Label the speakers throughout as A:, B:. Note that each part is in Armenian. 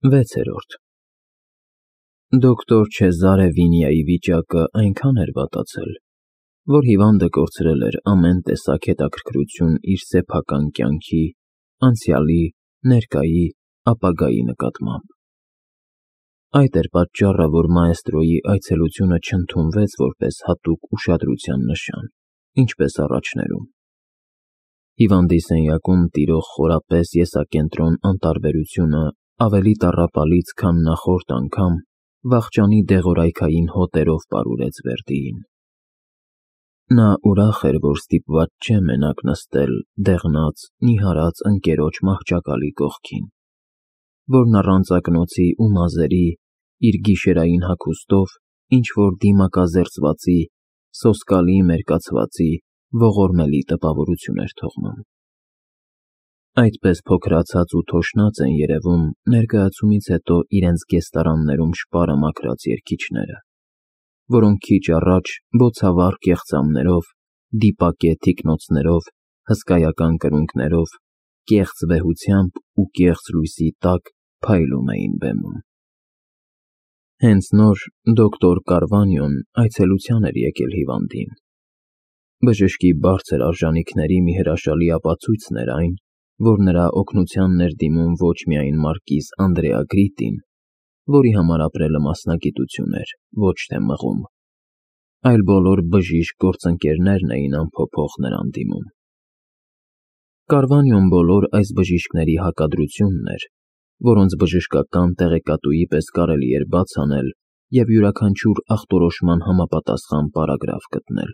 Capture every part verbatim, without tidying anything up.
A: Վեցերորդ Դոկտոր Չեզարե Վինիայի վիճակը այնքան էր վատացել, որ հիվանդը կորցրել էր ամեն տեսակ հետաքրքրություն իր սեփական կյանքի, անցյալի, ներկայի, ապագայի նկատմամբ։ Այդ էր պատճառը, որ մաեստրոյի այցելությունը չընդունվեց որպես հատուկ ուշադրության նշան, ինչպես առաջներում։ Հիվանդի սենյակում տիրող խորապես եսակենտրոն անտարբերությունը ավելի տառապալից, քան նախորդ անգամ վախճանի դեղորայքային հոտերով պարուրեց Վերդիին։ Նա ուրախ էր, որ ստիպված չէ մենակ նստել դեղնած, նիհարած ընկերոջ մահճակալի կողքին, որն առանց ակնոցի ու մազերի, իր գիշերային հագուստով ինչ-որ դիմակազերծվածի, սոսկալի մերկացվածի, ողորմելի տպավորություն էր թողնում։ Այդպես փոքրացած ու թոշնած են երևում ներկայացումից հետո իրենց գեստարաններում շպարը մաքրած երգիչները, որոնք քիչ առաջ բոցավառ կեղծամներով, դիպակե թիկնոցներով, հսկայական կրունկներով, կեղծ վեհությամբ ու կեղծ լույսի տակ փայլում էին բեմում։ Հենց նոր դոկտոր Կարվանյոն այցելության էր եկել հիվանդին։ Բժշկի բարձր արժանիքների մի հրաշալի ապացույցն էր այն, որ նրա օգնությանն էր դիմում ոչ միայն մարկիզ Անդրեա Գրիտին, որի համար ապրելը մասնագիտություն էր, ոչ թե մղում, այլ բոլոր բժիշկ գործընկերներն էին անփոփոխ նրան դիմում։ Կարվանյոն բոլոր այս բժիշկների հակադրությունն էր, որոնց բժշկական տեղեկատուի պես կարելի էր բաց անել և յուրաքանչյուր ախտորոշման համապատասխան պարագրաֆ գտնել։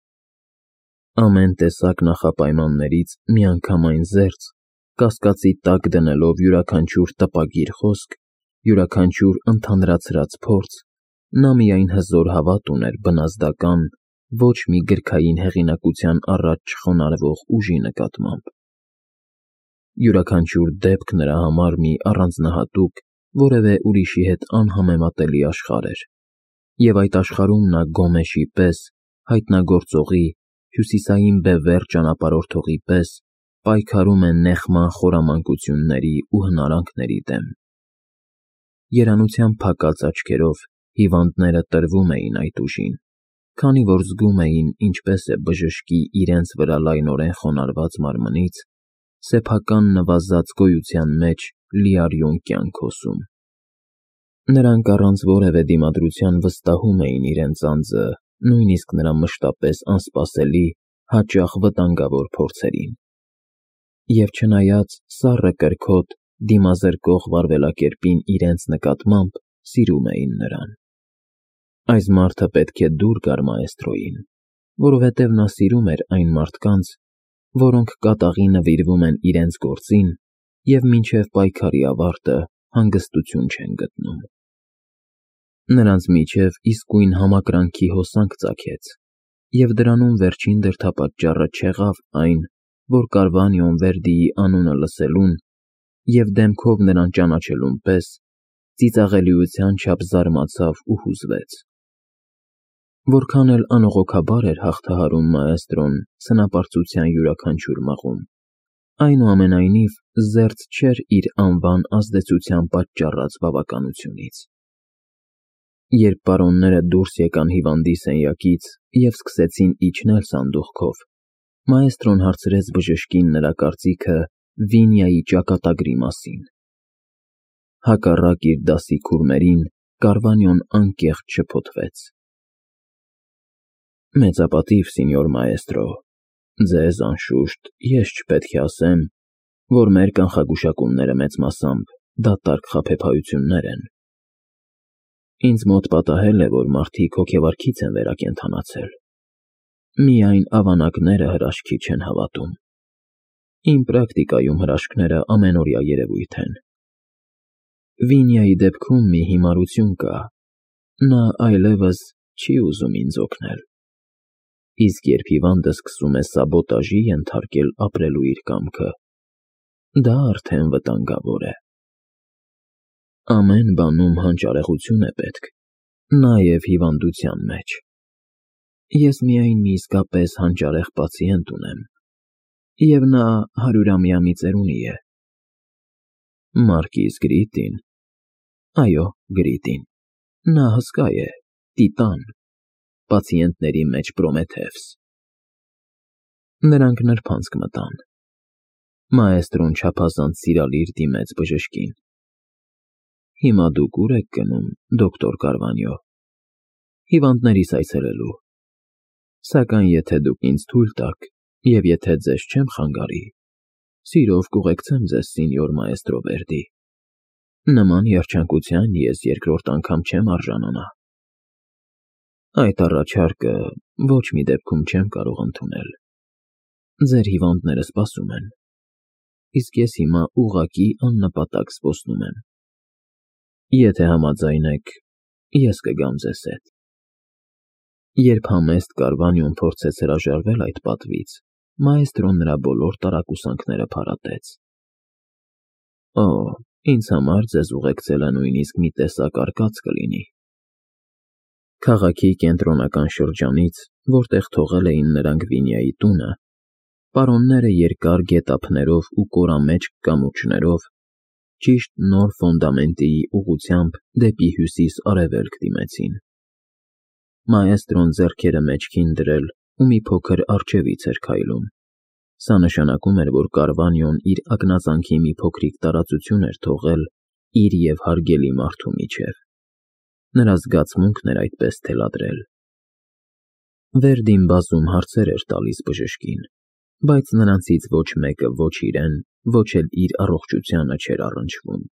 A: Ամեն տեսակ նախապայմաններից միանգամայն զերծ, կասկածի տակ դնելով յուրաքանչյուր տպագիր խոսք, յուրաքանչյուր ընդհանրացրած փորձ, նա միայն հզոր հավատ ուներ բնազդական, ոչ մի գրքային հեղինակության առաջ չխոնարհվող ուժի նկատմամբ։ Յուրաքանչյուր դեպք նրա համար մի առանձնահատուկ, որևէ ուրիշի հետ անհամեմատելի աշխարհ էր, և այդ աշխարհում նա Գոմեշի պես, հայտնագործողի, հյուսիսային բևեռ ճանապարհորդողի պես պայքարում է նեխման խորամանկությունների ու հնարանքների դեմ։ Երանությամբ փակած աչքերով հիվանդները տրվում էին այդ ուժին, քանի որ զգում էին, ինչպես է բժշկի իրենց վրա լայնորեն խոնարհված մարմնից սեփական նվազած գոյության մեջ լիարյուն կյանք հոսում։ Նրանք առանց որևէ դիմադրության վստահում էին իրենց անձը, նույնիսկ նրա մշտապես անսպասելի, հաճախ վտանգավոր փորձերին։ Եվ չնայած սառը կրքոտ, դիմազրկող վարվելակերպին իրենց նկատմամբ, սիրում էին նրան։ Այս մարդը պետք է դուր գար մաեստրոյին, որովհետև նա սիրում էր այն մարդկանց, որոնք կատաղի նվիրվում են իրենց գործին և մինչև պայքարի ավարտը հանգստություն չեն գտնում։ Նրանց միջև իսկույն համակրանքի հոսանք ծագեց, և դրանում վերջին դրդապատճառը չեղավ այն, որ Կարվանյոն Վերդիի անունը լսելուն և դեմքով նրան ճանաչելուն պես ծիծաղելիության չափ զարմացավ ու հուզվեց։ Որքան էլ անողոքաբար էր հաղթահարում մաեստրոն սնապարծության յուրաքանչյուր մղում, այնուամենայնիվ զերծ չէր իր անվան ազդեցության պատճառած բավականությունից։ Երբ պարոնները դուրս եկան հիվանդի սենյակից և սկսեցին իջնել սանդուղքով, մաեստրոն հարցրեց բժշկին նրա կարծիքը Վինիայի ճակատագրի մասին։ Հակառակ իր դասի քուրմերին, Կարվանյոն անկեղծ շփոթվեց։ Մեծապատիվ, սինյոր մաեստրո, ձեզ, անշուշտ, ես չպետք է ասեմ, որ մեր կանխագուշակումները մեծ մասամբ դատարկ խաբեբայություններ են։ Ինձ մոտ պատահել է, որ մարդիկ հոգեվարքից են վերակենդանացել։ Միայն ավանակները հրաշքի չեն հավատում։ Իմ պրակտիկայում հրաշքները ամենօրյա երևույթ են։ Վինիայի դեպքում մի հիմարություն կա. նա այլևս չի ուզում ինձ օգնել։ Իսկ երբ հիվանդը սկսում է սաբոտաժի ենթարկել ապրելու իր կամքը, դա արդեն վտանգավոր է։ Ամեն բանում հանճարեղություն է պետք, նաև հիվանդության մեջ։ Ես միայն մի իսկապես հանճարեղ պացիենտ ունեմ, և նա հարյուրամյա մի ծերունի է։ Մարկիզ Գրիտին Այո, Գրիտին, նա հսկա է, տիտան, պացիենտների մեջ Պրոմեթևս։ Նրանք նրբանցք մտան։ Մաեստրոն չափազանց սիրալիր դիմեց բժշկին։ Հիմա դուք ուր եք գնում, դոկտոր Կարվանյո։ Հիվանդներիս այցելելու։ Սակայն եթե դուք ինձ թույլ տաք, և եթե ձեզ չեմ խանգարի, սիրով կուղեկցեմ ձեզ սինьոր մաեստրո Վերդի։ Նման երջանկության ես երկրորդ անգամ չեմ արժանանա։ Այդ առաջարկը ոչ մի դեպքում չեմ կարող ընդունել։ Ձեր հիվանդները սպասում են, իսկ ես հիմա ուղղակի աննպատակ զբոսնում եմ։ Եթե համաձայն եք, ես կգամ ձեզ հետ։ Երբ համեստ Կարվանյոն փորձեց հրաժարվել այդ պատվից, մաեստրոն նրա բոլոր տարակուսանքները փարատեց։ Օ, ինձ համար ձեզ ուղեկցելը նույնիսկ մի տեսակ արկած կլինի։ Քաղաքի կենտրոնական շրջանից, որտեղ թողել էին նրանք Վինյայի տունը, պարոնները երկար գետափներով ու կորամեջ կամուրջներով ճիշտ նոր ֆոնդամենտի ուղղությամբ դեպի հյուսիս֊արևելք դիմեցին։ Մաեստրոն ձեռքերը մեջքին դրել ու մի փոքր առջևից էր քայլում։ Սա նշանակում էր, որ Կարվանյոն իր ակնածանքի մի փոքրիկ տարածություն էր թողել իր և հարգելի մարդու միջև։ Նրա զգացմունքն էր այդպես թելադրել։ Վերդին բազում հարցեր էր տալիս բժշկին, բայց նրանցից ոչ մեկը ոչ իրեն, ոչ էլ իր առողջությանը չէր առնչվում։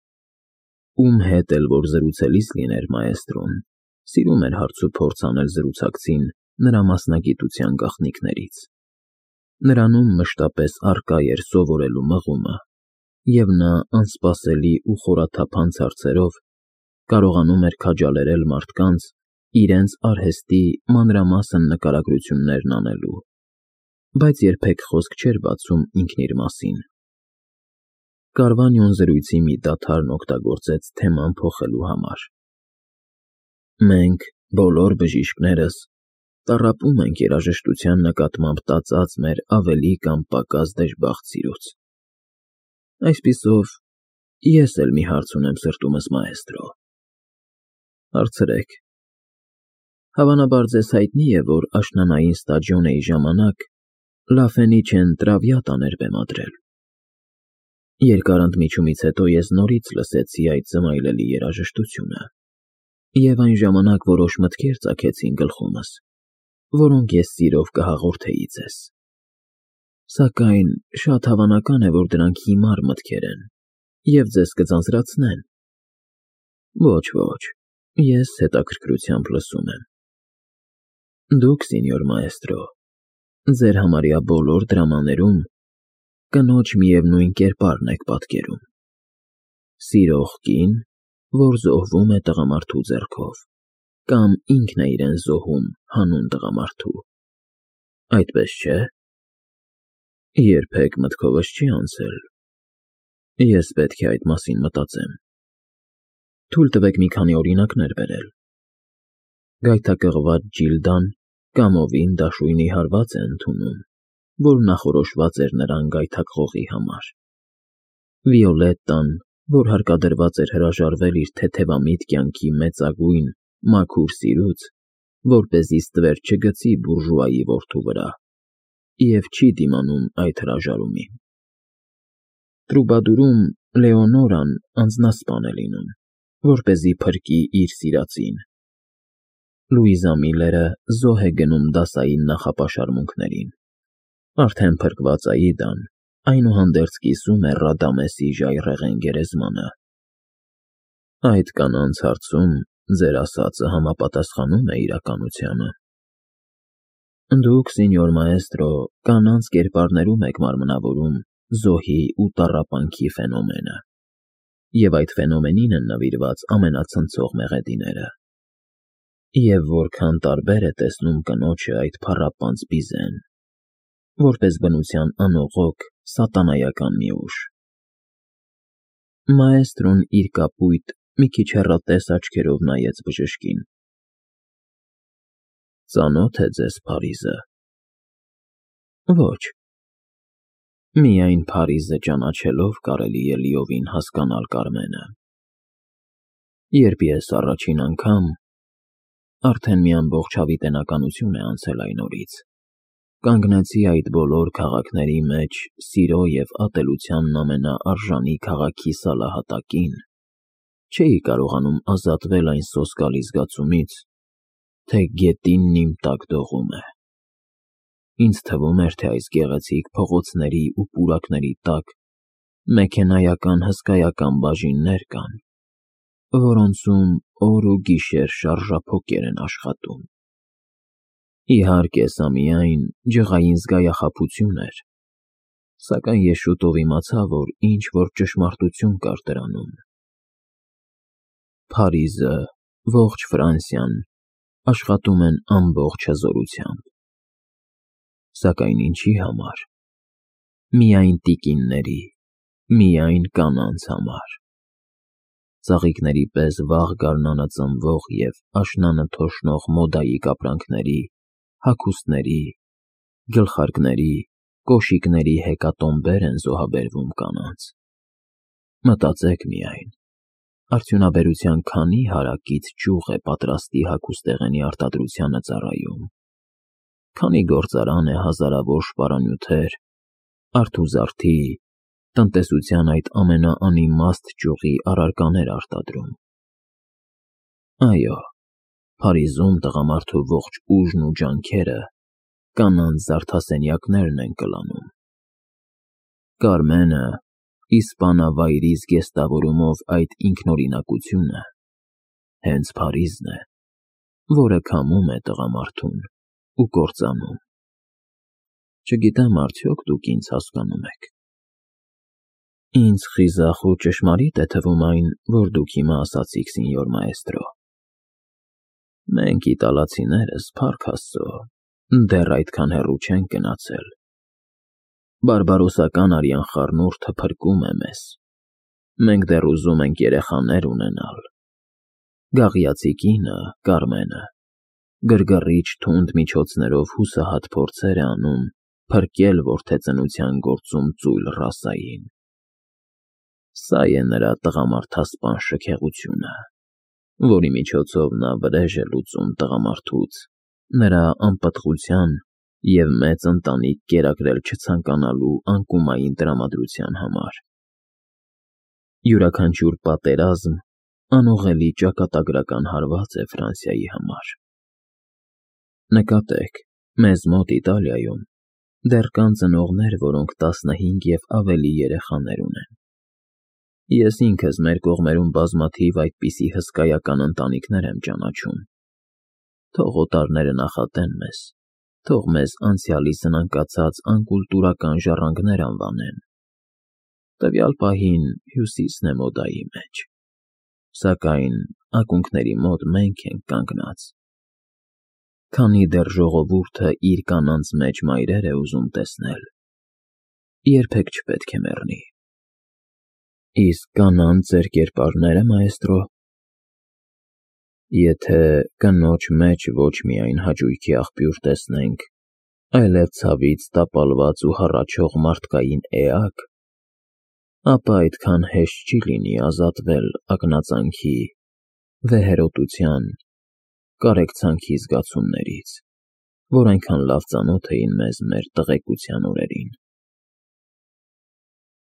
A: Ում հետ էլ որ զրուցելիս լիներ մաեստրոն, սիրում էր հարցուփորձ անել զրուցակցին նրա մասնագիտության գաղտնիքներից։ Նրանում մշտապես առկա էր սովորելու մղումը, և նա անսպասելի ու խորաթափանց հարցերով կարողանում էր քաջալերել մարդկանց իրենց արհեստի մանրամասն նկարագրություններն անելու, բայց երբեք խոսք չէր բացում ինքն իր մասին։ Կարվանյոն զրույցի մի դադարն օգտագործեց թեման փոխելու համար։ Մենք, բոլոր բժիշկներս, տառապում ենք երաժշտության նկատմամբ տածած մեր ավելի կամ պակաս դժբախտ սիրուց։ Այսպիսով, ես էլ մի հարց ունեմ սրտումս, մաեստրո։ Հարցրեք։ Հավանաբար ձեզ հայտնի է, որ աշնանային ստադիոնեի ժամանակ Լա Ֆենիչեն Տրավիատան էր բեմադրել։ Երկար ընդմիջումից հետո ես նորից լսեցի այդ զմայլելի երաժշտությունը, և այն ժամանակ որոշ մտքեր ծագեցին գլխումս, որոնք ես սիրով կհաղորդեի ձեզ։ Սակայն շատ հավանական է, որ դրանք հիմար մտքեր են և ձեզ կձանձրացնեն։ Ոչ, ոչ, ես հետաքրքրությամբ լսում եմ։ Դուք, սինьոր մաեստրո, ձեր համարյա բոլոր դրամաներում կնոջ միևնույն կերպարն եք պատկերում. սիրող կին, որ զոհվում է տղամարդու ձեռքով, կամ ինքն է իրեն զոհում հանուն տղամարդու։ Այդպես չէ՞։ Երբեք մտքովս չի անցել։ Ես պետք է այդ մասին մտածեմ։ Թույլ տվեք մի քանի օրինակներ բերել։ Գայթակղված Ջիլդան կամովին դաշույնի հարված է ընդունում, որ նախորոշված էր նրան գայթակղողի համար։ Վիոլետտան, որ հարկադրված էր հրաժարվել իր թեթևամիտ կյանքի մեծագույն, մաքուր սիրուց, որպեսզի ստվեր չգցի բուրժուայի որդու վրա, և չի դիմանում այդ հրաժարումին։ Տրուբադուրում Լեոնորան անձնասպան է լինում, որպեսզի փրկի իր սիրածին։ Լուիզա Միլերը զոհ է գնում դասային նախապաշարմունքներին։ Արդեն փրկված Աիդան այնուհանդերձ կիսում է Ռադամեսի ժայռերն գերեզմանը։ Այդ կանանց հարցում ձեր ասածը համապատասխանում է իրականությանը։ Դուք, սինьոր մաեստրո, կանանց կերպարներում եք մարմնավորում զոհի ու տառապանքի ֆենոմենը, և այդ ֆենոմենին են նվիրված ամենացնցող մեղեդիները։ Եվ որքան տարբեր է տեսնում կնոջը այդ փառապանծ բիզեն, որպես բնության անողոք, սատանայական մի ուժ։ Մաեստրոն իր կապույտ, մի քիչ հեռատես աչքերով նայեց բժշկին։ Ծանո՞թ է ձեզ Փարիզը։ Ոչ։ Միայն Փարիզը ճանաչելով կարելի է լիովին հասկանալ Կարմենը։ Երբ ես առաջին անգամ, արդեն մի ամբողջ հավիտենականություն է անցել այն օրից, կանգնեցի այդ բոլոր քաղաքների մեջ սիրո և ատելությանն ամենաարժանի քաղաքի սալահատակին, չէի կարողանում ազատվել այն սոսկալի զգացումից, թե գետինն իմ տակ դողում է։ Ինձ թվում էր, թե այս գեղեցիկ փողոցների ու պուրակների տակ մեքենայական հսկայական բաժիններ կան, որոնցում օր ու գիշեր շարժափոկեր են աշխատում։ Իհարկե, սա միայն ջղային զգայախաբություն էր, սակայն ես շուտով իմացա, որ ինչ-որ ճշմարտություն կար դրանում։ Փարիզը, ողջ Ֆրանսիան աշխատում են ամբողջ հզորությամբ։ Սակայն ինչի համար։ Միայն տիկինների, միայն կանանց համար։ Ծաղիկների պես վաղ գարնանը ծնվող և աշնանը թոշնող մոդայի կապրանքների, հագուստների, գլխարկների, կոշիկների հեկատոմբեր են զոհաբերվում կանանց։ Մտածեք միայն, արդյունաբերության քանի հարակից ճյուղ է պատրաստի հագուստեղենի արտադրությանը ծառայում, քանի գործարան է հազարավոր շպարանյութեր, արթուզարդի, տնտեսության այդ ամենաանիմաստ ճյուղի առարկաներ արտադրում։ Այո, Փարիզում տղամարդու ողջ ուժն ու ջանքերը կանանց զարդասենյակներն են կլանում։ Կարմենը, իսպանավայրի զգեստավորումով այդ ինքնօրինակությունը, հենց Փարիզն է, որը քամում է տղամարդուն ու կործանում։ Չգիտեմ արդյոք դուք ինձ հասկանում եք։ Ինձ խիզախ ու ճշմարիտ է թվում այն, որ դուք հիմա ասացիք, սենյոր մաեստրո։ Մենք իտալացիներս, փառք Աստծո, դեռ այդքան հեռու չենք գնացել։ Բարբարոսական արյան խառնուրդը փրկում է մեզ։ Մենք դեռ ուզում ենք երեխաներ ունենալ։ Գաղիացի կինը, Կարմենը, գրգռիչ թունդ միջոցներով հուսահատ փորձեր է անում փրկել որդեծնության գործում ծույլ ռասային։ Սա է նրա տղամարդասպան շքեղությունը, որի միջոցով նա վրեժ է լուծում տղամարդուց, նրա անպտղության և մեծ ընտանիք կերակրել չցանկանալու անկումային տրամադրության համար։ Յուրաքանչյուր պատերազմ անուղղելի ճակատագրական հարված է Ֆրանսիայի համար։ Նկատեք, մեզ մոտ Իտալիայում դեռ կան ծնողներ, որոնք տասնհինգ և ավելի երեխաներ ունեն։ Ես ինքս մեր կողմերում բազմաթիվ այդպիսի հսկայական ընտանիքներ եմ ճանաչում։ Թող օտարները նախատեն մեզ, թող մեզ անցյալի սնանկացած անկուլտուրական ժառանգներ անվանեն։ Տվյալ պահին Հյուսիսն է մոդայի մեջ, սակայն ակունքների մոտ մենք ենք կանգնած։ Քանի դեռ ժողովուրդը իր կանանց մեջ մայրեր է ուզում տեսնել, երբեք չպետք է մեռնի։ Իսկ կանանց ձեր կերպարնե՞րը, մաեստրո։ Եթե կնոջ մեջ ոչ միայն հաճույքի աղբյուր տեսնենք, այլև ցավից տապալված ու հառաչող մարդկային էակ, ապա այդքան հեշտ չի լինի ազատվել ակնածանքի, վեհերոտության, կարեկցանքի զգացումներից, որ այնքան լավ ծանոթ էին մեզ մեր տղեկության օրերին։